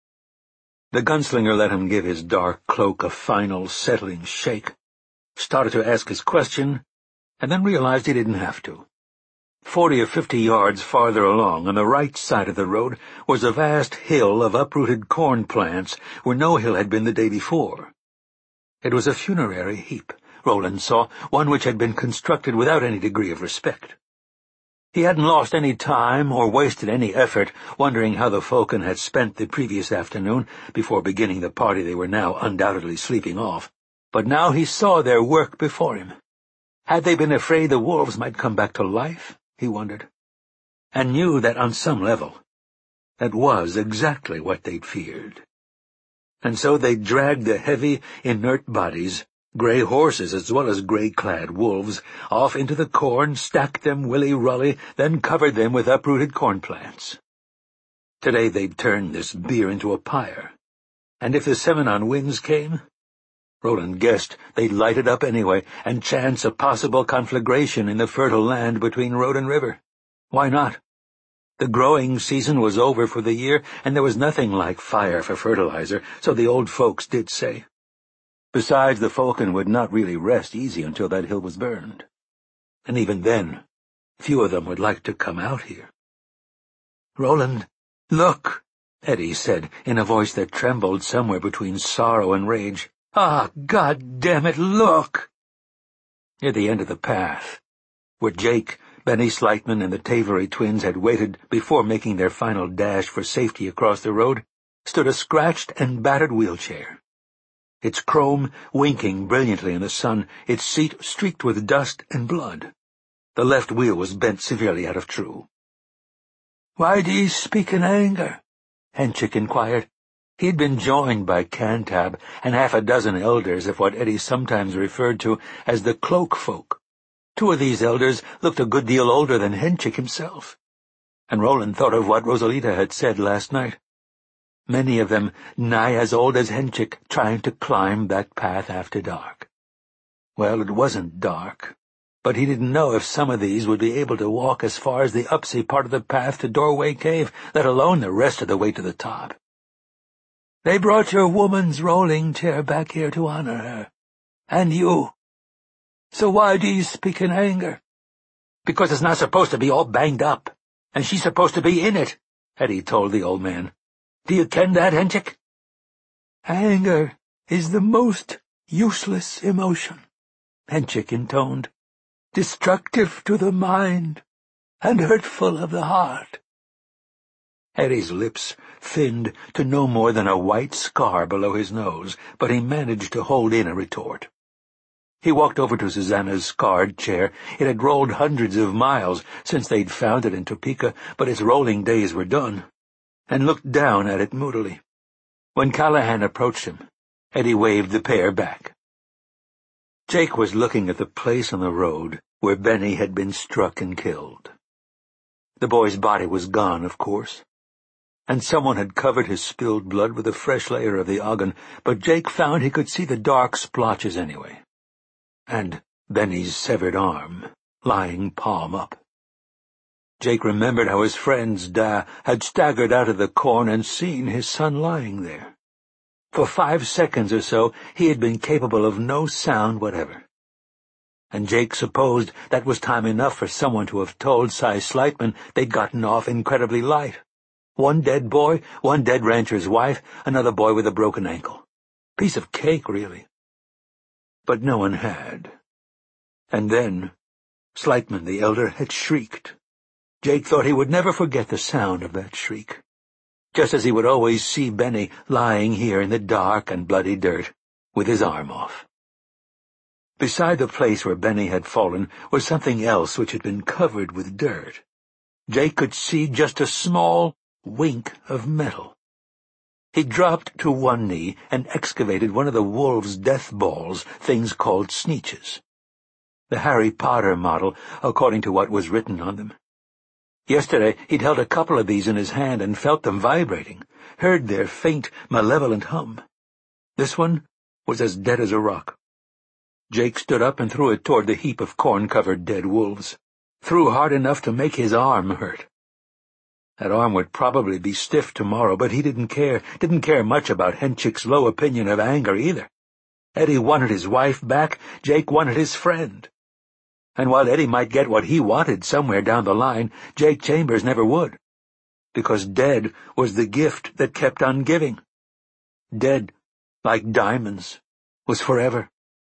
Speaker 3: The gunslinger let him give his dark cloak a final, settling shake, started to ask his question, and then realized he didn't have to. Forty or fifty yards farther along, on the right side of the road, was a vast hill of uprooted corn plants where no hill had been the day before. It was a funerary heap, Roland saw, one which had been constructed without any degree of respect. He hadn't lost any time or wasted any effort wondering how the Falcon had spent the previous afternoon before beginning the party they were now undoubtedly sleeping off, but now he saw their work before him. Had they been afraid the wolves might come back to life, he wondered, and knew that on some level that was exactly what they'd feared. And so they dragged the heavy, inert bodies, grey horses as well as grey-clad wolves, off into the corn, stacked them willy-rully, then covered them with uprooted corn plants. Today they'd turn this beer into a pyre, and if the Semenon winds came, Roland guessed they'd light it up anyway and chance a possible conflagration in the fertile land between road and river. Why not? The growing season was over for the year, and there was nothing like fire for fertilizer, so the old folks did say. Besides, the Falcon would not really rest easy until that hill was burned. And even then, few of them would like to come out here. "Roland, look," Eddie said, in a voice that trembled somewhere between sorrow and rage. "Ah, God damn it, look!" Near the end of the path, where Jake, Benny Slightman, and the Tavery twins had waited before making their final dash for safety across the road, stood a scratched and battered wheelchair. Its chrome winking brilliantly in the sun, its seat streaked with dust and blood. The left wheel was bent severely out of true. "Why do you speak in anger?" Henchik inquired. He had been joined by Cantab and half a dozen elders of what Eddie sometimes referred to as the cloak folk. Two of these elders looked a good deal older than Henchik himself, and Roland thought of what Rosalita had said last night. Many of them nigh as old as Henchik, trying to climb that path after dark. Well, it wasn't dark, but he didn't know if some of these would be able to walk as far as the upsy part of the path to Doorway Cave, let alone the rest of the way to the top. "They brought your woman's rolling chair back here to honor her. And you. So why do you speak in anger?" "Because it's not supposed to be all banged up, and she's supposed to be in it," Eddie told the old man. "Do you ken that, Henchik?" "Anger is the most useless emotion," Henchik intoned. "Destructive to the mind and hurtful of the heart." Eddie's lips thinned to no more than a white scar below his nose, but he managed to hold in a retort. He walked over to Susanna's scarred chair. It had rolled hundreds of miles since they'd found it in Topeka, but its rolling days were done. and looked down at it moodily. When Callahan approached him, Eddie waved the pair back. Jake was looking at the place on the road where Benny had been struck and killed. The boy's body was gone, of course, and someone had covered his spilled blood with a fresh layer of the oggin, but Jake found he could see the dark splotches anyway, and Benny's severed arm, lying palm up. Jake remembered how his friends Da had staggered out of the corn and seen his son lying there. For five seconds or so he had been capable of no sound whatever. And Jake supposed that was time enough for someone to have told Cy Slightman they'd gotten off incredibly light. One dead boy, one dead rancher's wife, another boy with a broken ankle. Piece of cake, really. But no one had. And then Slightman the elder had shrieked. Jake thought he would never forget the sound of that shriek, just as he would always see Benny lying here in the dark and bloody dirt, with his arm off. Beside the place where Benny had fallen was something else which had been covered with dirt. Jake could see just a small wink of metal. He dropped to one knee and excavated one of the wolves' death balls, things called sneetches. The Harry Potter model, according to what was written on them. Yesterday he'd held a couple of these in his hand and felt them vibrating, heard their faint, malevolent hum. This one was as dead as a rock. Jake stood up and threw it toward the heap of corn-covered dead wolves, threw hard enough to make his arm hurt. That arm would probably be stiff tomorrow, but he didn't care, didn't care much about Henchik's low opinion of anger either. Eddie wanted his wife back, Jake wanted his friend. And while Eddie might get what he wanted somewhere down the line, Jake Chambers never would, because dead was the gift that kept on giving. Dead, like diamonds, was forever.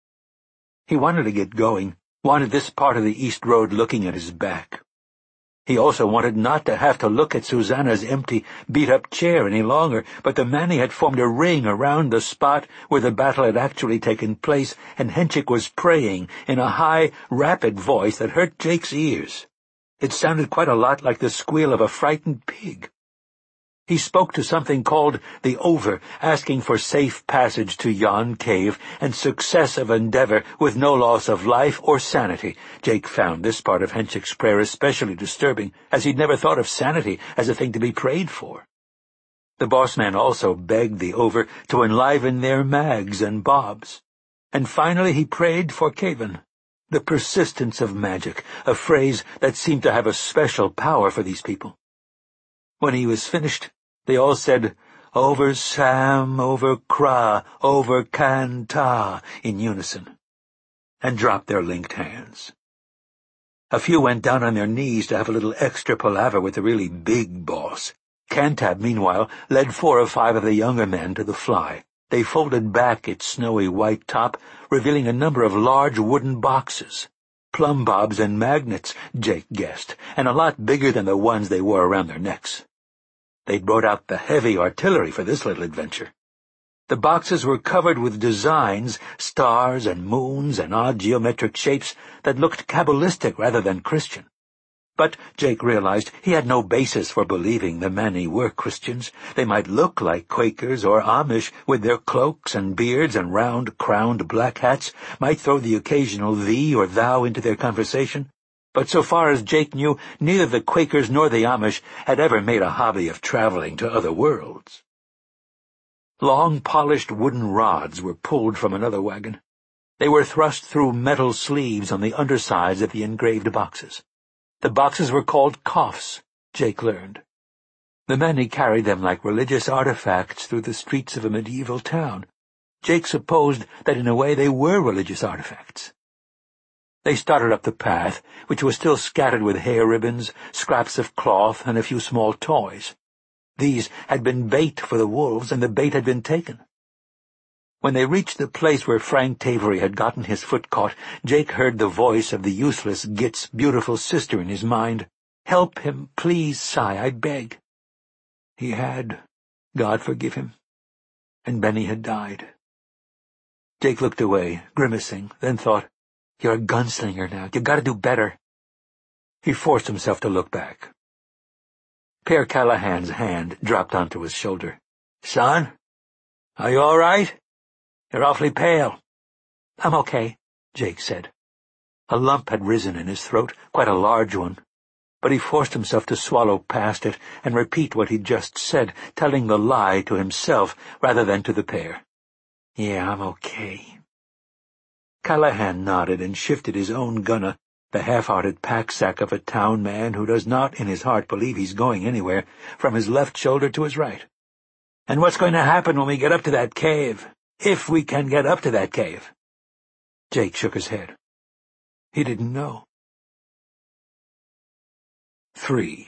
Speaker 3: He wanted to get going, wanted this part of the East Road looking at his back. He also wanted not to have to look at Susanna's empty, beat-up chair any longer, but the Manny had formed a ring around the spot where the battle had actually taken place, and Henchik was praying in a high, rapid voice that hurt Jake's ears. It sounded quite a lot like the squeal of a frightened pig. He spoke to something called the Over, asking for safe passage to yon cave and success of endeavor with no loss of life or sanity. Jake found this part of Henchik's prayer especially disturbing, as he'd never thought of sanity as a thing to be prayed for. The boss man also begged the Over to enliven their mags and bobs. And finally he prayed for Caven, the persistence of magic, a phrase that seemed to have a special power for these people. When he was finished, they all said, "Over Sam, over Kra, over Kanta," in unison, and dropped their linked hands. A few went down on their knees to have a little extra palaver with the really big boss. Cantab, meanwhile, led four or five of the younger men to the fly. They folded back its snowy white top, revealing a number of large wooden boxes. Plumb bobs and magnets, Jake guessed, and a lot bigger than the ones they wore around their necks. They'd brought out the heavy artillery for this little adventure. The boxes were covered with designs, stars and moons and odd geometric shapes that looked Kabbalistic rather than Christian. But Jake realized he had no basis for believing the Manny were Christians. They might look like Quakers or Amish with their cloaks and beards and round, crowned black hats, might throw the occasional thee or thou into their conversation. But so far as Jake knew, neither the Quakers nor the Amish had ever made a hobby of traveling to other worlds. Long, polished wooden rods were pulled from another wagon. They were thrust through metal sleeves on the undersides of the engraved boxes. The boxes were called coffs, Jake learned. The Manny carried them like religious artifacts through the streets of a medieval town. Jake supposed that in a way they were religious artifacts. They started up the path, which was still scattered with hair ribbons, scraps of cloth, and a few small toys. These had been bait for the wolves, and the bait had been taken. When they reached the place where Frank Tavery had gotten his foot caught, Jake heard the voice of the useless Git's beautiful sister in his mind. "Help him, please, Cy, I beg." He had, God forgive him, and Benny had died. Jake looked away, grimacing, then thought, "You're a gunslinger now. You've got to do better." He forced himself to look back. Pierre Callahan's hand dropped onto his shoulder. "Son, are you all right? You're awfully pale." "I'm okay," Jake said. A lump had risen in his throat, quite a large one, but he forced himself to swallow past it and repeat what he'd just said, telling the lie to himself rather than to the pair. "Yeah, I'm okay." Callahan nodded and shifted his own gunner, the half-hearted pack-sack of a town man who does not in his heart believe he's going anywhere, from his left shoulder to his right. "And what's going to happen when we get up to that cave? If we can get up to that cave?" Jake shook his head. He didn't know. Three.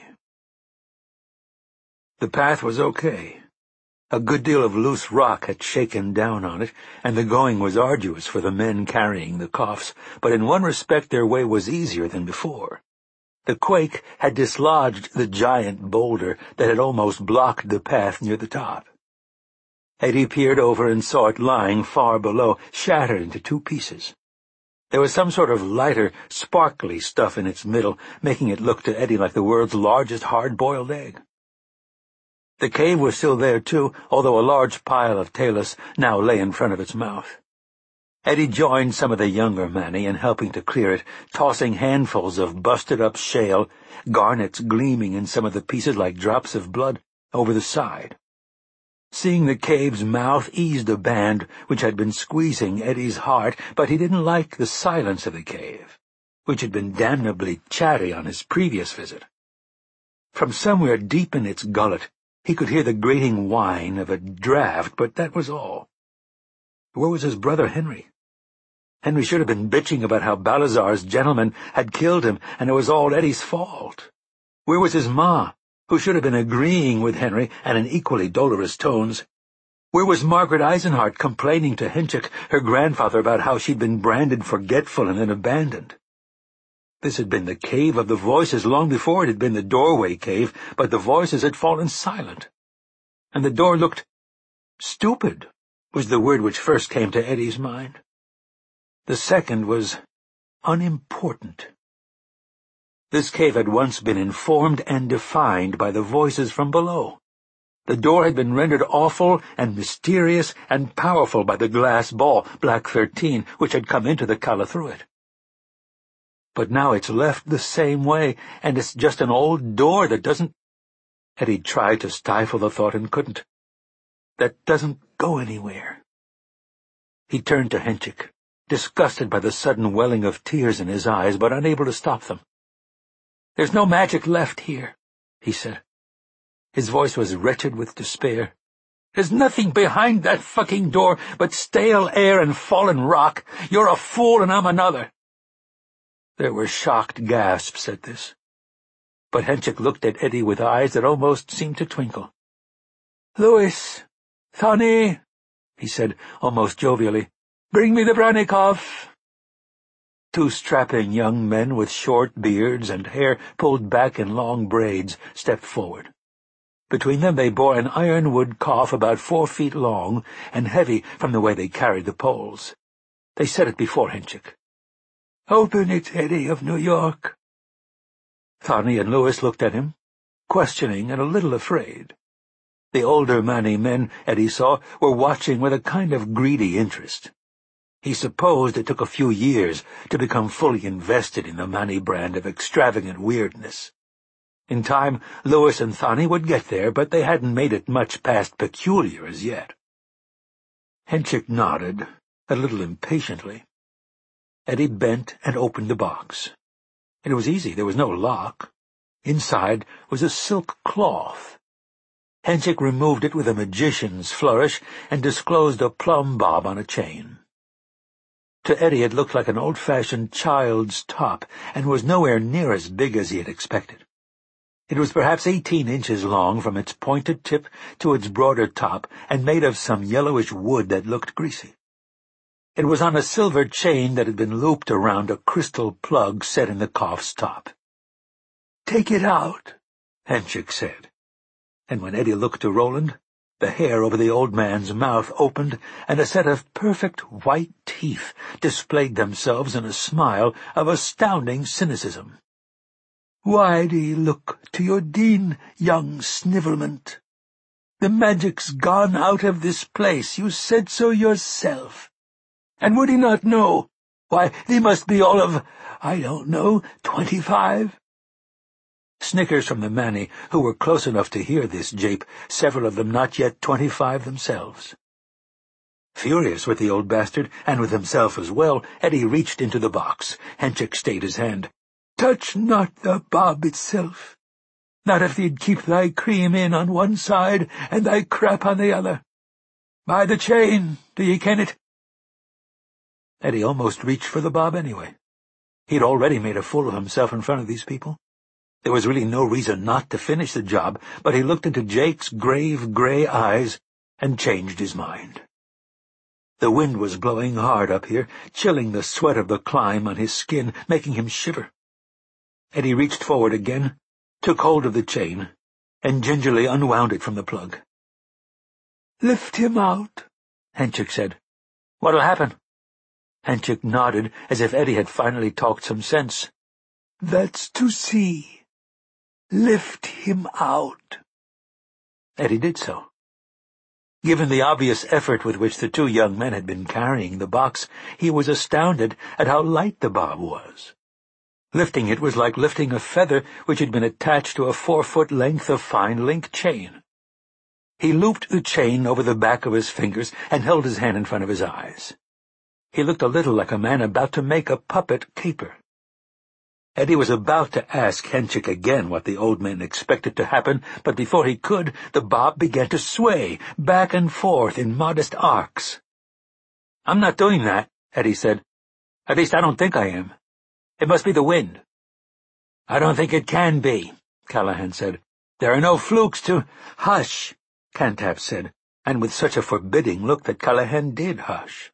Speaker 3: The path was okay. A good deal of loose rock had shaken down on it, and the going was arduous for the men carrying the coffs, but in one respect their way was easier than before. The quake had dislodged the giant boulder that had almost blocked the path near the top. Eddie peered over and saw it lying far below, shattered into two pieces. There was some sort of lighter, sparkly stuff in its middle, making it look to Eddie like the world's largest hard-boiled egg. The cave was still there, too, although a large pile of talus now lay in front of its mouth. Eddie joined some of the younger Manny in helping to clear it, tossing handfuls of busted-up shale, garnets gleaming in some of the pieces like drops of blood, over the side. Seeing the cave's mouth eased a band which had been squeezing Eddie's heart, but he didn't like the silence of the cave, which had been damnably chatty on his previous visit. From somewhere deep in its gullet, he could hear the grating whine of a draft, but that was all. Where was his brother Henry? Henry should have been bitching about how Balazar's gentleman had killed him, and it was all Eddie's fault. Where was his ma, who should have been agreeing with Henry and in equally dolorous tones? Where was Margaret Eisenhart complaining to Henchik, her grandfather, about how she'd been branded forgetful and then abandoned? This had been the cave of the voices long before it had been the doorway cave, but the voices had fallen silent. And the door looked stupid, was the word which first came to Eddie's mind. The second was unimportant. This cave had once been informed and defined by the voices from below. The door had been rendered awful and mysterious and powerful by the glass ball, Black Thirteen, which had come into the Calla through it. But now it's left the same way, and it's just an old door that doesn't— Eddie tried to stifle the thought and couldn't. That doesn't go anywhere. He turned to Henchik, disgusted by the sudden welling of tears in his eyes, but unable to stop them. "There's no magic left here," he said. His voice was wretched with despair. "There's nothing behind that fucking door but stale air and fallen rock. You're a fool and I'm another." There were shocked gasps at this, but Henchik looked at Eddie with eyes that almost seemed to twinkle. "Louis, Thani," he said almost jovially, "bring me the Branikov." Two strapping young men with short beards and hair pulled back in long braids stepped forward. Between them they bore an ironwood cough about four feet long and heavy from the way they carried the poles. They set it before Henchik. "Open it, Eddie of New York." Thani and Louis looked at him, questioning and a little afraid. The older Manny men, Eddie saw, were watching with a kind of greedy interest. He supposed it took a few years to become fully invested in the Manny brand of extravagant weirdness. In time, Louis and Thani would get there, but they hadn't made it much past peculiar as yet. Henchik nodded, a little impatiently. Eddie bent and opened the box. It was easy, there was no lock. Inside was a silk cloth. Henchik removed it with a magician's flourish and disclosed a plumb bob on a chain. To Eddie it looked like an old-fashioned child's top, and was nowhere near as big as he had expected. It was perhaps eighteen inches long from its pointed tip to its broader top, and made of some yellowish wood that looked greasy. It was on a silver chain that had been looped around a crystal plug set in the coff's top. "Take it out," Henchik said. And when Eddie looked to Roland, the hair over the old man's mouth opened, and a set of perfect white teeth displayed themselves in a smile of astounding cynicism.
Speaker 4: Why do ye look to your Dean, young snivelment? The magic's gone out of this place, you said so yourself. And would he not know? Why, thee must be all of, I don't know, twenty-five? Snickers from the Manny, who were close enough to hear this jape, several of them not yet twenty-five themselves. Furious with the old bastard, and with himself as well, Eddie reached into the box. Henchik stayed his hand. Touch not the bob itself. Not if thee'd keep thy cream in on one side and thy crap on the other. By the chain, do ye ken it? Eddie almost reached for the bob anyway. He'd already made a fool of himself in front of these people. There was really no reason not to finish the job, but he looked into Jake's grave grey eyes and changed his mind. The wind was blowing hard up here, chilling the sweat of the climb on his skin, making him shiver. Eddie reached forward again, took hold of the chain, and gingerly unwound it from the plug. "Lift him out," Henchik said. "What'll happen?" Henchik nodded, as if Eddie had finally talked some sense. "That's to see. Lift him out." Eddie did so. Given the obvious effort with which the two young men had been carrying the box, he was astounded at how light the bob was. Lifting it was like lifting a feather which had been attached to a four-foot length of fine link chain. He looped the chain over the back of his fingers and held his hand in front of his eyes. He looked a little like a man about to make a puppet caper. Eddie was about to ask Henchik again what the old man expected to happen, but before he could, the bob began to sway back and forth in modest arcs. "I'm not doing that," Eddie said. "At least I don't think I am. It must be the wind." "I don't think it can be," Callahan said. "There are no flukes to—" "Hush," Cantab said, and with such a forbidding look that Callahan did hush.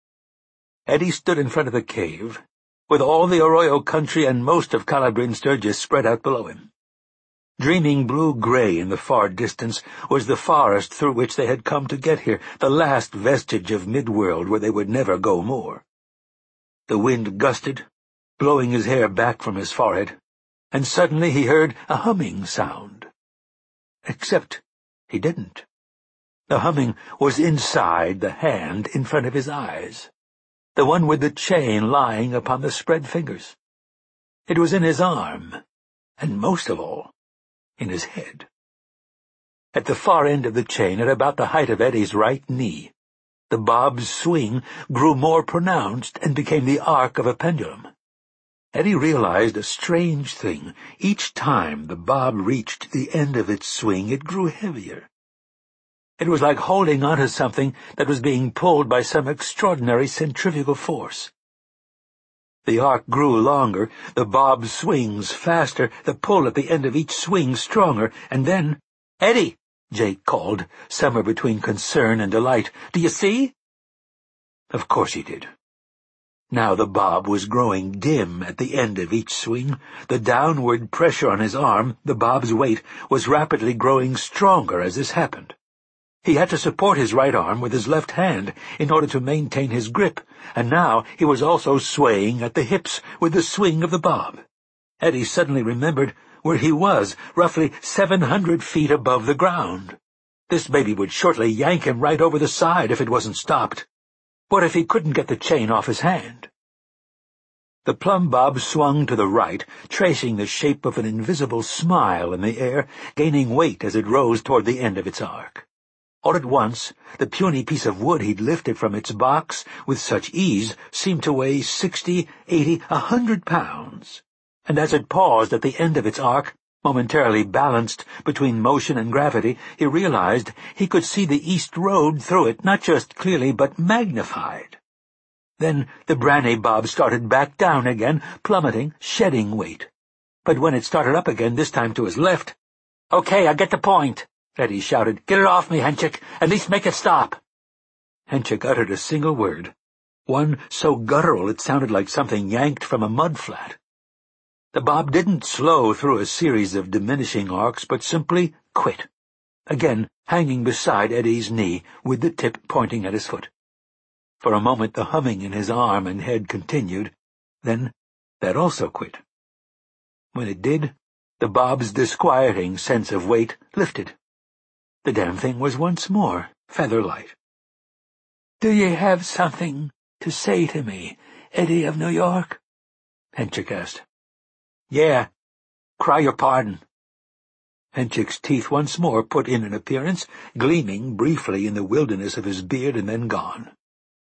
Speaker 4: Eddie stood in front of the cave, with all the Arroyo country and most of Calabrin Sturgis spread out below him. Dreaming blue-gray in the far distance was the forest through which they had come to get here, the last vestige of Midworld where they would never go more. The wind gusted, blowing his hair back from his forehead, and suddenly he heard a humming sound. Except he didn't. The humming was inside the hand in front of his eyes, the one with the chain lying upon the spread fingers. It was in his arm, and most of all, in his head. At the far end of the chain, at about the height of Eddie's right knee, the bob's swing grew more pronounced and became the arc of a pendulum. Eddie realized a strange thing. Each time the bob reached the end of its swing, it grew heavier. It was like holding onto something that was being pulled by some extraordinary centrifugal force. The arc grew longer, the bob swings faster, the pull at the end of each swing stronger, and then— "Eddie," Jake called, somewhere between concern and delight, "do you see?" Of course he did. Now the bob was growing dim at the end of each swing. The downward pressure on his arm, the bob's weight, was rapidly growing stronger as this happened. He had to support his right arm with his left hand in order to maintain his grip, and now he was also swaying at the hips with the swing of the bob. Eddie suddenly remembered where he was, roughly seven hundred feet above the ground. This baby would shortly yank him right over the side if it wasn't stopped. What if he couldn't get the chain off his hand? The plumb bob swung to the right, tracing the shape of an invisible smile in the air, gaining weight as it rose toward the end of its arc. All at once, the puny piece of wood he'd lifted from its box with such ease seemed to weigh sixty, eighty, a hundred pounds, and as it paused at the end of its arc, momentarily balanced between motion and gravity, he realized he could see the east road through it, not just clearly, but magnified. Then the Branny bob started back down again, plummeting, shedding weight. But when it started up again, this time to his left— "Okay, I get the point," Eddie shouted. "Get it off me, Henchik. At least make it stop." Henchik uttered a single word, one so guttural it sounded like something yanked from a mudflat. The bob didn't slow through a series of diminishing arcs, but simply quit, again hanging beside Eddie's knee, with the tip pointing at his foot. For a moment the humming in his arm and head continued, then that also quit. When it did,
Speaker 1: The Bob's disquieting sense of weight lifted. The damn thing was once more feather-light.
Speaker 4: "Do ye have something to say to me, Eddie of New York?"
Speaker 1: Henchik asked. "Yeah. Cry your pardon." Henchik's teeth once more put in an appearance, gleaming briefly in the wilderness of his beard and then gone.